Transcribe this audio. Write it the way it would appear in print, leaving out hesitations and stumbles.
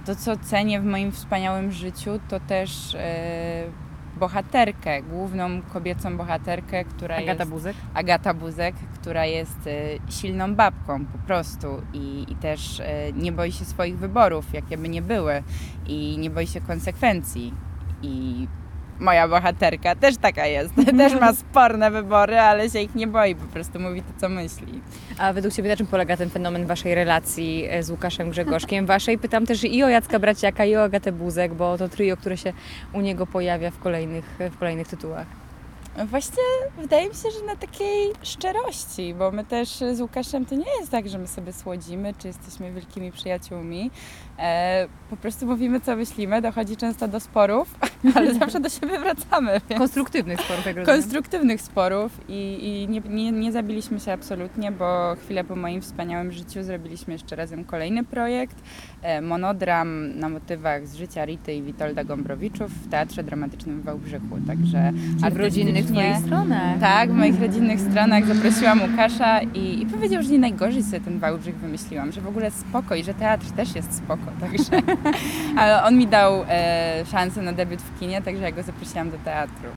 To, co cenię w moim wspaniałym życiu, to też bohaterkę, główną kobiecą bohaterkę, która Agata jest Buzek? Agata Buzek, która jest silną babką po prostu i też nie boi się swoich wyborów, jakie by nie były, i nie boi się konsekwencji. I moja bohaterka też taka jest. Też ma sporne wybory, ale się ich nie boi, po prostu mówi to, co myśli. A według Ciebie na czym polega ten fenomen Waszej relacji z Łukaszem Grzegorzkiem? Waszej pytam też i o Jacka Braciaka, i o Agatę Buzek, bo to trio, które się u niego pojawia w kolejnych tytułach. Właśnie wydaje mi się, że na takiej szczerości, bo my też z Łukaszem to nie jest tak, że my sobie słodzimy, czy jesteśmy wielkimi przyjaciółmi. Po prostu mówimy, co myślimy, dochodzi często do sporów, ale zawsze do siebie wracamy. Więc Konstruktywnych sporów, jak rozumiem. konstruktywnych sporów i nie zabiliśmy się absolutnie, bo chwilę po moim wspaniałym życiu zrobiliśmy jeszcze razem kolejny projekt, monodram na motywach z życia Rity i Witolda Gombrowiczów w Teatrze Dramatycznym w Wałbrzychu. Także W rodzinnych Twoich stronach. tak, w moich rodzinnych stronach zaprosiłam Łukasza i powiedział, że nie najgorzej sobie ten Wałbrzych wymyśliłam, że w ogóle spoko i że teatr też jest spoko, także ale on mi dał szansę na debiut w kinie, także ja go zaprosiłam do teatru.